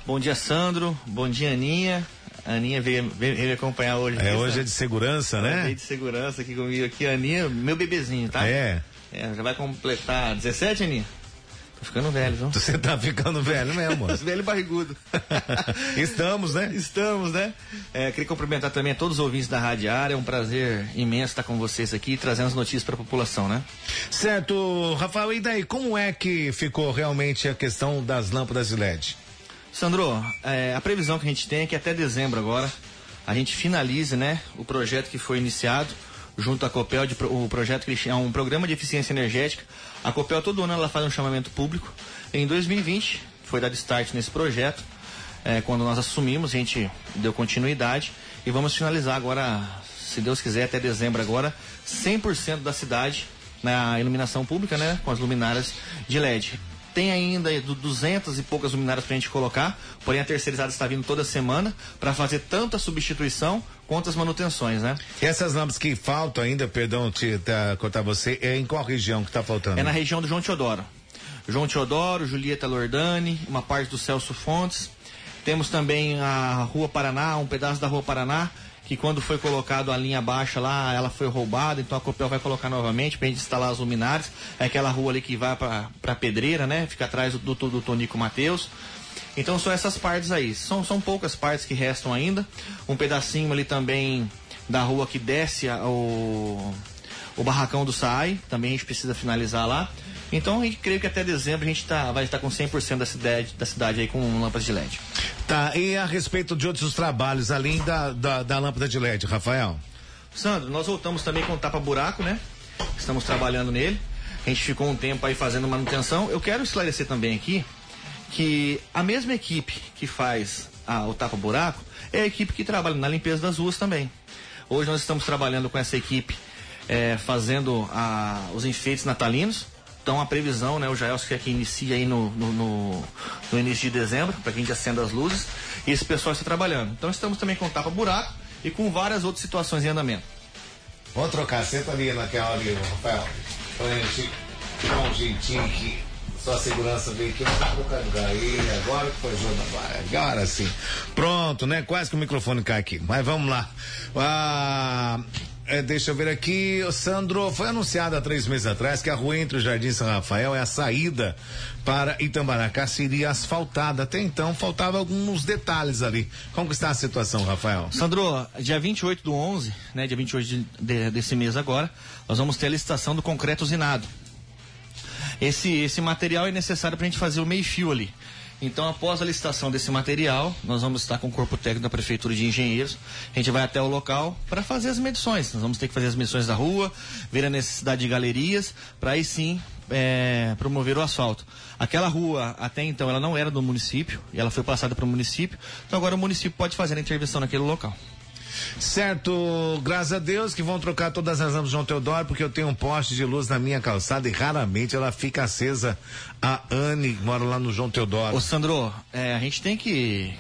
Bom dia, Sandro. Bom dia, Aninha. A Aninha veio acompanhar hoje. Hoje é de segurança, né? Veio de segurança aqui comigo. Aqui, a Aninha, meu bebezinho, tá? Já vai completar 17, Aninha? Tô ficando velho, viu? Você tá ficando velho mesmo. Velho e barrigudo. Estamos, né? Estamos, né? Queria cumprimentar também a todos os ouvintes da Rádio Área. É um prazer imenso estar com vocês aqui, trazendo as notícias para a população, né? Certo, Rafael, e daí, como é que ficou realmente a questão das lâmpadas de LED? Sandro, a previsão que a gente tem é que até dezembro agora a gente finalize, né, o projeto que foi iniciado junto à Copel, o projeto que é um programa de eficiência energética. A Copel todo ano ela faz um chamamento público. Em 2020 foi dado start nesse projeto. Quando nós assumimos, a gente deu continuidade e vamos finalizar agora, se Deus quiser, até dezembro agora, 100% da cidade na iluminação pública, né, com as luminárias de LED. Tem ainda 200 e poucas luminárias pra gente colocar, porém a terceirizada está vindo toda semana para fazer tanto a substituição quanto as manutenções, né? E essas lâmpadas que faltam ainda, perdão cortar você, em qual região que tá faltando? É na região do João Teodoro. João Teodoro, Julieta Lordani, uma parte do Celso Fontes. Temos também a Rua Paraná, um pedaço da Rua Paraná, que quando foi colocado a linha baixa lá, ela foi roubada, então a Copel vai colocar novamente pra gente instalar as luminárias. É aquela rua ali que vai pra Pedreira, né? Fica atrás do Tonico Mateus. Então são essas partes aí. São poucas partes que restam ainda. Um pedacinho ali também da rua que desce o barracão do SAI, também a gente precisa finalizar lá. Então a gente creio que até dezembro a gente vai estar com 100% da cidade aí com lâmpadas de LED. Tá, e a respeito de outros trabalhos, além da lâmpada de LED, Rafael? Sandro, nós voltamos também com o tapa-buraco, né? Estamos trabalhando nele. A gente ficou um tempo aí fazendo manutenção. Eu quero esclarecer também aqui que a mesma equipe que faz o tapa-buraco é a equipe que trabalha na limpeza das ruas também. Hoje nós estamos trabalhando com essa equipe fazendo os enfeites natalinos. Então a previsão, né, o Jaelson quer que inicie aí no início de dezembro, para que a gente acenda as luzes, e esse pessoal está trabalhando. Então estamos também com tapa-buraco e com várias outras situações em andamento. Vamos trocar, senta ali naquela ali, Rafael, pra gente dar um jeitinho aqui. Só a segurança veio aqui, vamos trocar de lugar aí, agora que foi jogo, agora sim. Pronto, né, quase que o microfone cai aqui, mas vamos lá. Deixa eu ver aqui, Sandro, foi anunciado há 3 meses atrás que a rua entre o Jardim São Rafael e a saída para Itambaracá seria asfaltada. Até então faltavam alguns detalhes ali. Como que está a situação, Rafael? Sandro, dia 28/11, né, dia 28 desse mês agora, nós vamos ter a licitação do concreto usinado. Esse material é necessário para a gente fazer o meio-fio ali. Então, após a licitação desse material, nós vamos estar com o corpo técnico da Prefeitura de Engenheiros. A gente vai até o local para fazer as medições. Nós vamos ter que fazer as medições da rua, ver a necessidade de galerias, para aí sim promover o asfalto. Aquela rua, até então, ela não era do município, e ela foi passada para o município. Então, agora o município pode fazer a intervenção naquele local. Certo, graças a Deus que vão trocar todas as lâmpadas de João Teodoro, porque eu tenho um poste de luz na minha calçada e raramente ela fica acesa. A Anne mora lá no João Teodoro. Ô Sandro, a gente tem que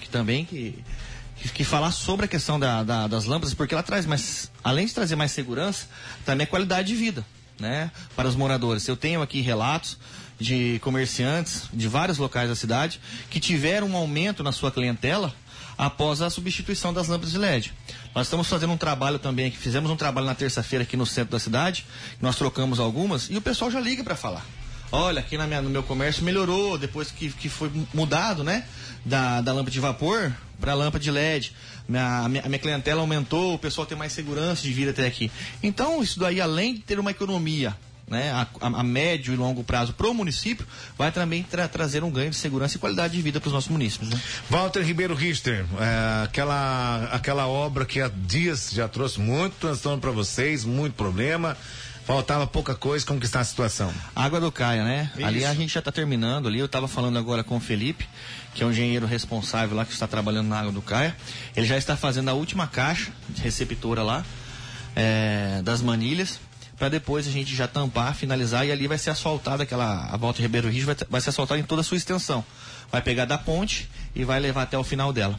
falar sobre a questão das lâmpadas, porque ela traz mais, além de trazer mais segurança, também é qualidade de vida, né, para os moradores. Eu tenho aqui relatos de comerciantes de vários locais da cidade que tiveram um aumento na sua clientela após a substituição das lâmpadas de LED. Nós estamos fazendo um trabalho também, fizemos um trabalho na terça-feira aqui no centro da cidade, nós trocamos algumas e o pessoal já liga para falar. Olha, aqui no meu comércio melhorou depois que foi mudado, né, da lâmpada de vapor para a lâmpada de LED. A minha clientela aumentou, o pessoal tem mais segurança de vir até aqui. Então, isso daí, além de ter uma economia, né, a médio e longo prazo para o município, vai também trazer um ganho de segurança e qualidade de vida para os nossos munícipes, né? Walter Ribeiro Richter, aquela obra que há dias já trouxe muito transtorno para vocês, muito problema, faltava pouca coisa. Como que está a situação? Água do Caia, né? Isso. Ali a gente já está terminando ali, eu estava falando agora com o Felipe, que é um engenheiro responsável lá que está trabalhando na Água do Caia. Ele já está fazendo a última caixa de receptora lá, das manilhas, para depois a gente já tampar, finalizar, e ali vai ser asfaltada a Walter Ribeiro Richter vai ser asfaltada em toda a sua extensão. Vai pegar da ponte e vai levar até o final dela.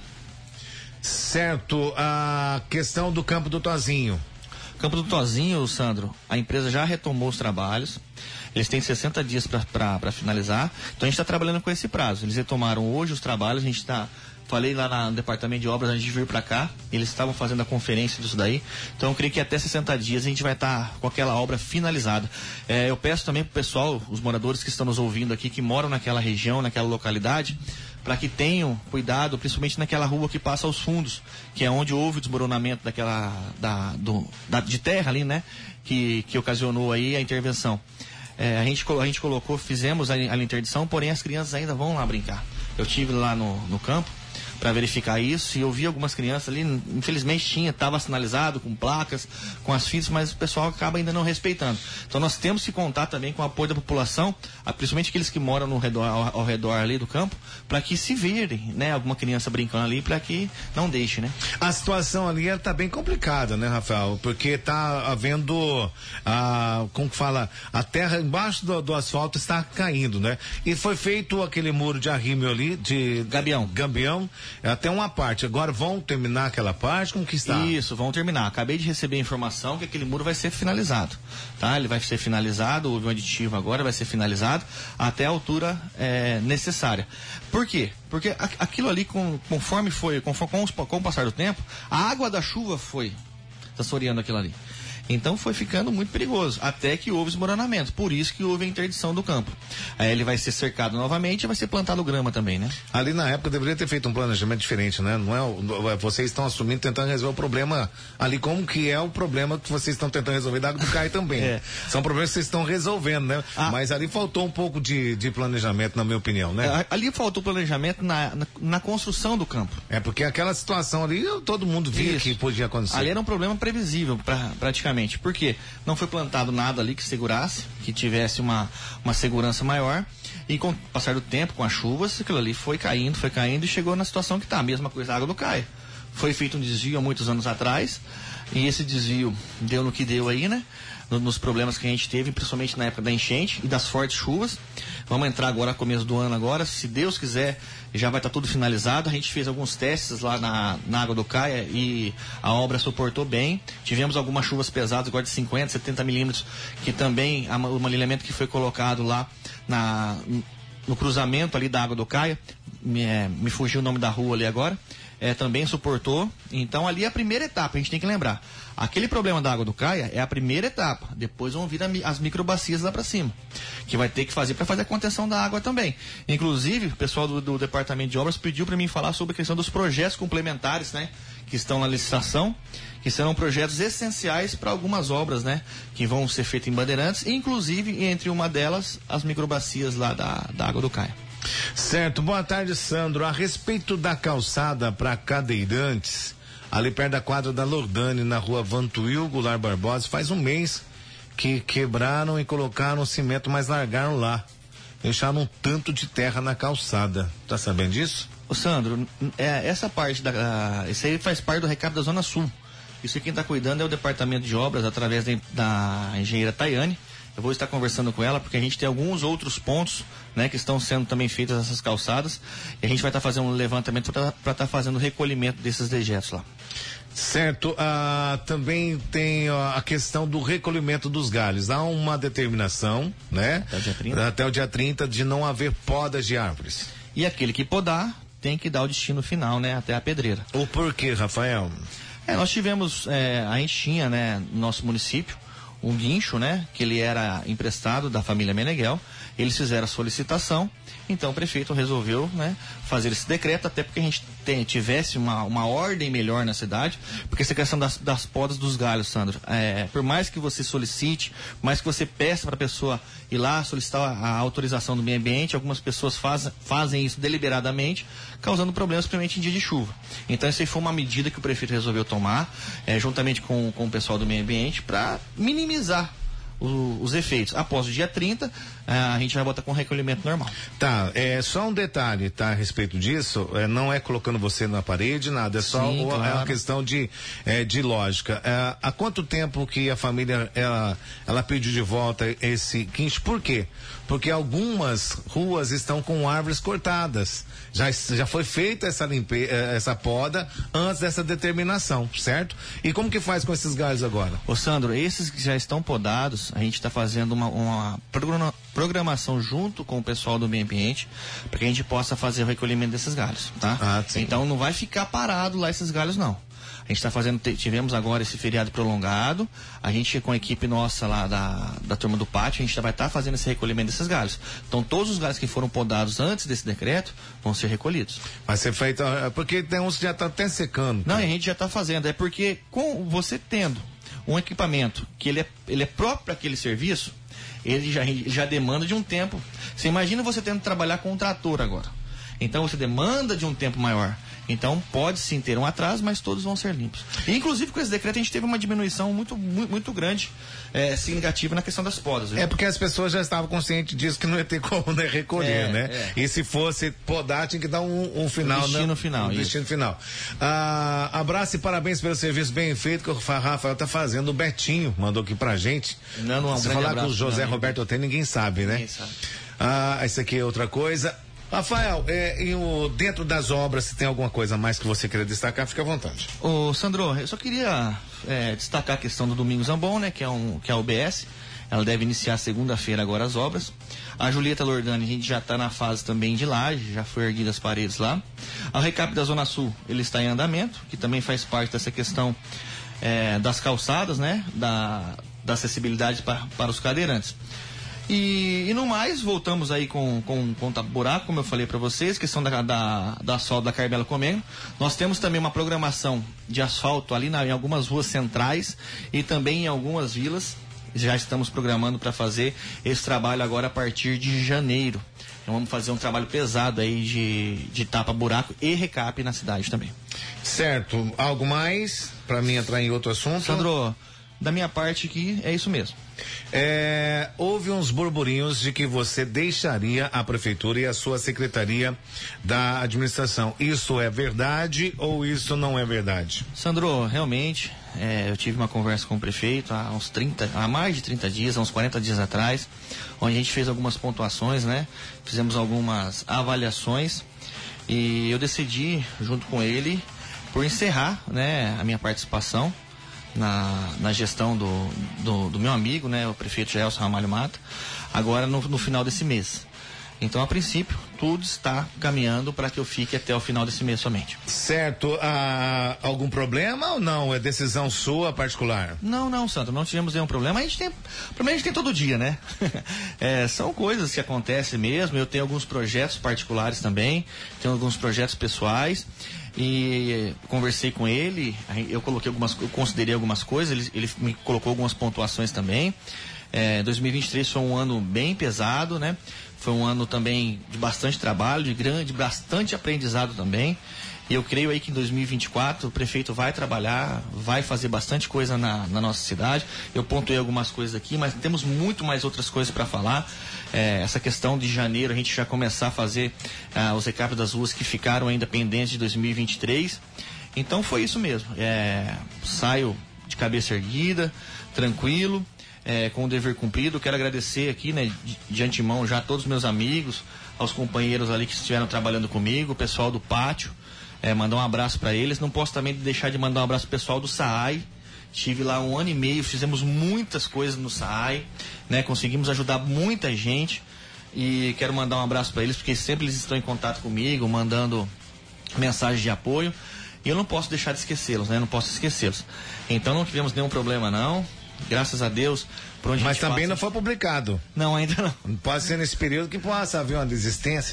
Certo, a questão do Campo do Tozinho. Campo do Tozinho, Sandro, a empresa já retomou os trabalhos. Eles têm 60 dias para finalizar. Então a gente está trabalhando com esse prazo. Eles retomaram hoje os trabalhos, a gente está... Falei lá no departamento de obras antes de vir para cá, eles estavam fazendo a conferência disso daí, então eu creio que até 60 dias a gente vai estar com aquela obra finalizada. Eu peço também pro pessoal, os moradores que estão nos ouvindo aqui, que moram naquela região, naquela localidade, para que tenham cuidado, principalmente naquela rua que passa aos fundos, que é onde houve o desmoronamento de terra ali, né, que ocasionou aí a intervenção. A gente colocou, fizemos a interdição, porém as crianças ainda vão lá brincar. Eu estive lá no campo para verificar isso, e eu vi algumas crianças ali, infelizmente estava sinalizado com placas, com as fitas, mas o pessoal acaba ainda não respeitando. Então nós temos que contar também com o apoio da população, principalmente aqueles que moram ao redor ali do campo, para que se virem, né, alguma criança brincando ali, para que não deixe, né? A situação ali está bem complicada, né, Rafael? Porque está havendo, como que fala, a terra embaixo do asfalto está caindo, né? E foi feito aquele muro de arrímio ali, de gabião, até uma parte. Agora vão terminar aquela parte? Como que está? Isso, vão terminar. Acabei de receber a informação que aquele muro vai ser finalizado, tá? Ele vai ser finalizado, houve um aditivo agora, vai ser finalizado até a altura necessária. Por quê? Porque aquilo ali, com o passar do tempo, a água da chuva foi assoreando aquilo ali. Então foi ficando muito perigoso, até que houve desmoronamento. Por isso que houve a interdição do campo. Aí ele vai ser cercado novamente e vai ser plantado grama também, né? Ali na época deveria ter feito um planejamento diferente, né? Não é, vocês estão assumindo, tentando resolver o problema ali, como que é o problema que vocês estão tentando resolver da água do Caio também. São problemas que vocês estão resolvendo, né? Mas ali faltou um pouco de planejamento, na minha opinião, né? Ali faltou planejamento na construção do campo. Porque aquela situação ali, todo mundo via que podia acontecer. Ali era um problema previsível, praticamente. Porque não foi plantado nada ali que segurasse, que tivesse uma segurança maior, e com o passar do tempo, com as chuvas, aquilo ali foi caindo e chegou na situação que está. A mesma coisa, a água do Caio. Foi feito um desvio há muitos anos atrás, e esse desvio deu no que deu aí, né? Nos problemas que a gente teve, principalmente na época da enchente e das fortes chuvas. Vamos entrar agora, começo do ano agora, se Deus quiser, já vai estar tudo finalizado. A gente fez alguns testes lá na água do Caia e a obra suportou bem. Tivemos algumas chuvas pesadas, agora de 50, 70 milímetros, que também, o alinhamento que foi colocado lá no cruzamento ali da água do Caia, me fugiu o nome da rua ali agora, também suportou. Então ali é a primeira etapa, a gente tem que lembrar. Aquele problema da água do Caia é a primeira etapa. Depois vão vir as microbacias lá para cima, que vai ter que fazer para fazer a contenção da água também. Inclusive, o pessoal do departamento de obras pediu para mim falar sobre a questão dos projetos complementares, né, que estão na licitação, que serão projetos essenciais para algumas obras, né, que vão ser feitas em Bandeirantes, inclusive entre uma delas as microbacias lá da água do Caia. Certo, boa tarde, Sandro. A respeito da calçada para cadeirantes, ali perto da quadra da Lordane, na rua Vantuil Goulart Barbosa, faz um mês que quebraram e colocaram cimento, mas largaram lá. Deixaram um tanto de terra na calçada. Tá sabendo disso? Ô Sandro, essa parte isso aí faz parte do recado da Zona Sul. Isso quem está cuidando é o departamento de obras, através da engenheira Tayane. Eu vou estar conversando com ela, porque a gente tem alguns outros pontos, né, que estão sendo também feitas essas calçadas, e a gente vai estar fazendo um levantamento para estar fazendo o recolhimento desses dejetos lá. Certo, também tem a questão do recolhimento dos galhos. Há uma determinação, né? Até o dia 30 de não haver podas de árvores. E aquele que podar tem que dar o destino final, né, até a pedreira. O porquê, Rafael? Nós tivemos, a gente tinha, né, no nosso município, um guincho, né, que ele era emprestado da família Meneghel. Eles fizeram a solicitação, então o prefeito resolveu, né, fazer esse decreto, até porque a gente tivesse uma ordem melhor na cidade, porque essa questão das podas dos galhos, Sandro, por mais que você solicite, por mais que você peça para a pessoa ir lá solicitar a autorização do meio ambiente, algumas pessoas fazem isso deliberadamente, causando problemas, principalmente em dia de chuva. Então essa foi uma medida que o prefeito resolveu tomar, juntamente com o pessoal do meio ambiente, para minimizar os efeitos. Após o dia 30, a gente vai voltar com o recolhimento normal. Tá, só um detalhe, tá, a respeito disso, não é colocando você na parede, nada, é só claro. É uma questão de lógica. Há quanto tempo que a família, ela pediu de volta esse guincho? Por quê? Porque algumas ruas estão com árvores cortadas. Já foi feita essa poda antes dessa determinação, certo? E como que faz com esses galhos agora? Ô Sandro, esses que já estão podados, a gente está fazendo uma programação junto com o pessoal do meio ambiente para que a gente possa fazer o recolhimento desses galhos, tá? Então não vai ficar parado lá esses galhos, não. A gente está fazendo, tivemos agora esse feriado prolongado, a gente com a equipe nossa lá da turma do pátio, a gente vai estar fazendo esse recolhimento desses galhos. Então todos os galhos que foram podados antes desse decreto vão ser recolhidos. Vai ser feito, porque tem uns que já estão até secando. Não, a gente já está fazendo, é porque com você tendo um equipamento que ele é próprio para aquele serviço, ele já demanda de um tempo. Você imagina você tendo que trabalhar com um trator agora. Então você demanda de um tempo maior. Então pode sim ter um atraso, mas todos vão ser limpos. E, inclusive com esse decreto a gente teve uma diminuição muito grande, significativa na questão das podas. Viu? É porque as pessoas já estavam conscientes disso que não ia ter como recolher, né? E se fosse podar tinha que dar um final, destino final. Um destino final. Abraço e parabéns pelo serviço bem feito que o Rafael tá fazendo. O Betinho mandou aqui pra gente. Se falar com o José Roberto Otê, ninguém sabe, né? Ninguém sabe. Isso aqui é outra coisa. Rafael, dentro das obras, se tem alguma coisa a mais que você queira destacar, fica à vontade. Ô, Sandro, eu só queria destacar a questão do Domingo Zambon, né, que é a UBS. Ela deve iniciar segunda-feira agora as obras. A Julieta Lordani, a gente já está na fase também de laje, já foi erguida as paredes lá. A recap da Zona Sul, ele está em andamento, que também faz parte dessa questão das calçadas, né, da acessibilidade para os cadeirantes. E no mais, voltamos aí com tapa-buraco, como eu falei para vocês, questão da asfalto da Carmela Comendo. Nós temos também uma programação de asfalto ali em algumas ruas centrais e também em algumas vilas. Já estamos programando para fazer esse trabalho agora a partir de janeiro. Então vamos fazer um trabalho pesado aí de tapa-buraco e recap na cidade também. Certo. Algo mais para mim entrar em outro assunto? Sandro, da minha parte aqui é isso mesmo. Houve uns burburinhos de que você deixaria a prefeitura e a sua secretaria da administração. Isso é verdade ou isso não é verdade? Sandro, realmente, eu tive uma conversa com o prefeito há mais de 30 dias, há uns 40 dias atrás, onde a gente fez algumas pontuações, né? Fizemos algumas avaliações e eu decidi, junto com ele, por encerrar, né, a minha participação na gestão do meu amigo, né, o prefeito Gelson Ramalho Mata, agora no final desse mês. Então, a princípio, tudo está caminhando para que eu fique até o final desse mês somente. Certo. Algum problema ou não? É decisão sua particular? Não, Santo, não tivemos nenhum problema. Problema a gente tem todo dia, né? São coisas que acontecem mesmo. Eu tenho alguns projetos particulares também, tenho alguns projetos pessoais. E conversei com ele, eu considerei algumas coisas, ele me colocou algumas pontuações também. 2023 foi um ano bem pesado, né? Foi um ano também de bastante trabalho, de bastante aprendizado também. E eu creio aí que em 2024 o prefeito vai trabalhar, vai fazer bastante coisa na nossa cidade. Eu pontuei algumas coisas aqui, mas temos muito mais outras coisas para falar. Essa questão de janeiro, a gente já começar a fazer os recaps das ruas que ficaram ainda pendentes de 2023. Então foi isso mesmo. Saio de cabeça erguida, tranquilo, com o dever cumprido. Quero agradecer aqui, né, de antemão já a todos os meus amigos, aos companheiros ali que estiveram trabalhando comigo, o pessoal do pátio. Mandar um abraço para eles. Não posso também deixar de mandar um abraço pro pessoal do SAAI. Estive lá 1 ano e meio, fizemos muitas coisas no SAAI, né? Conseguimos ajudar muita gente e quero mandar um abraço para eles, porque sempre eles estão em contato comigo, mandando mensagens de apoio, e eu não posso deixar de esquecê-los, né? Não posso esquecê-los. Então não tivemos nenhum problema não, graças a Deus. Por onde mas também não foi publicado. Não, ainda não. Pode ser nesse período que possa haver uma desistência.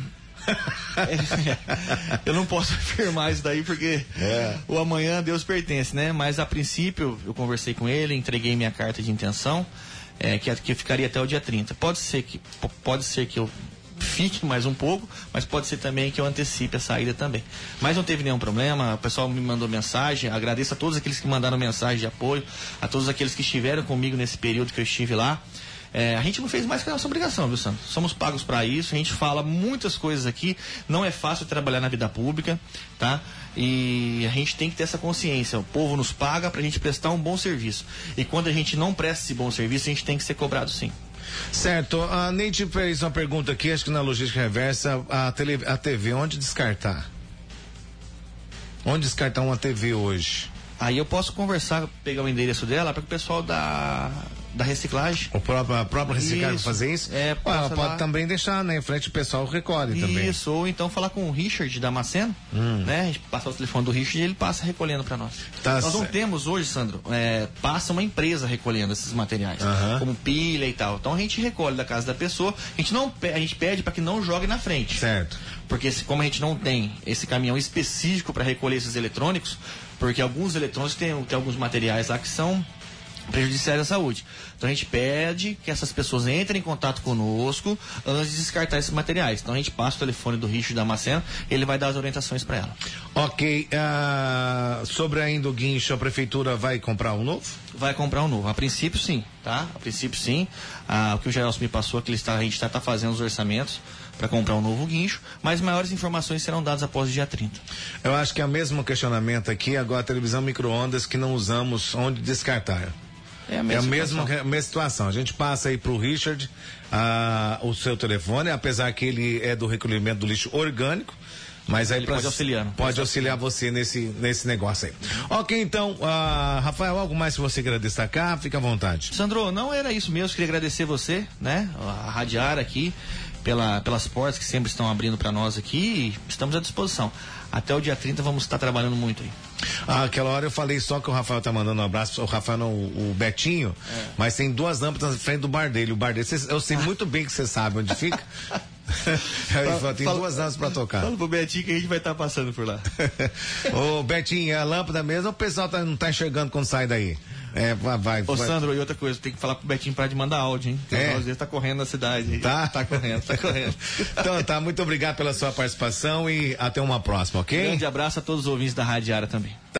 Eu não posso afirmar isso daí porque o amanhã a Deus pertence, né? Mas a princípio eu conversei com ele, entreguei minha carta de intenção, que eu ficaria até o dia 30. Pode ser que eu fique mais um pouco, mas pode ser também que eu antecipe a saída também. Mas não teve nenhum problema, o pessoal me mandou mensagem, agradeço a todos aqueles que mandaram mensagem de apoio, a todos aqueles que estiveram comigo nesse período que eu estive lá. A gente não fez mais que a nossa obrigação, viu, Santos? Somos pagos para isso, a gente fala muitas coisas aqui, não é fácil trabalhar na vida pública, tá? E a gente tem que ter essa consciência, o povo nos paga pra gente prestar um bom serviço. E quando a gente não presta esse bom serviço, a gente tem que ser cobrado sim. Certo, a Neide fez uma pergunta aqui, acho que na logística reversa, a TV, onde descartar? Onde descartar uma TV hoje? Aí eu posso conversar, pegar o endereço dela, para que o pessoal da reciclagem. A própria reciclagem fazer isso? Ela pode também deixar, né, em frente o pessoal recolhe também. Isso, ou então falar com o Richard da Maceno, né? A gente passa o telefone do Richard e ele passa recolhendo para nós. Nós não temos hoje, Sandro, passa uma empresa recolhendo esses materiais, como pilha e tal. Então a gente recolhe da casa da pessoa, a gente pede para que não jogue na frente. Certo. Porque como a gente não tem esse caminhão específico para recolher esses eletrônicos, porque alguns eletrônicos tem alguns materiais lá que são prejudiciais à saúde. Então a gente pede que essas pessoas entrem em contato conosco antes de descartar esses materiais. Então a gente passa o telefone do Richard da Maceno, ele vai dar as orientações para ela. Ok, sobre ainda o guincho, a prefeitura vai comprar um novo? Vai comprar um novo, a princípio sim, tá? A princípio sim. O que o Geraldo me passou é que a gente está fazendo os orçamentos para comprar um novo guincho, mas maiores informações serão dadas após o dia 30. Eu acho que é o mesmo questionamento aqui, agora a televisão micro-ondas que não usamos onde descartar. É a mesma situação. A gente passa aí pro Richard o seu telefone, apesar que ele é do recolhimento do lixo orgânico, mas aí pode auxiliar você nesse negócio aí. Ok, então, Rafael, algo mais que você queira destacar? Fica à vontade. Sandro, não era isso mesmo, queria agradecer você, né? A Radiara aqui, pelas portas que sempre estão abrindo para nós aqui, e estamos à disposição. Até o dia 30 vamos estar trabalhando muito aí. Aquela hora eu falei só que o Rafael tá mandando um abraço, o Rafael não, o Betinho, mas tem 2 lâmpadas na frente do bar dele. O bar dele, eu sei muito bem que você sabe onde fica. Tem 2 lâmpadas pra tocar. Fala pro Betinho que a gente vai estar passando por lá. Ô Betinho, é a lâmpada mesmo, o pessoal não tá enxergando quando sai daí? Vai. Sandro, e outra coisa, tem que falar pro Betinho para de mandar áudio, hein? Às vezes tá correndo na cidade. Tá correndo. Então tá, muito obrigado pela sua participação e até uma próxima, ok? Grande abraço a todos os ouvintes da Radiara também.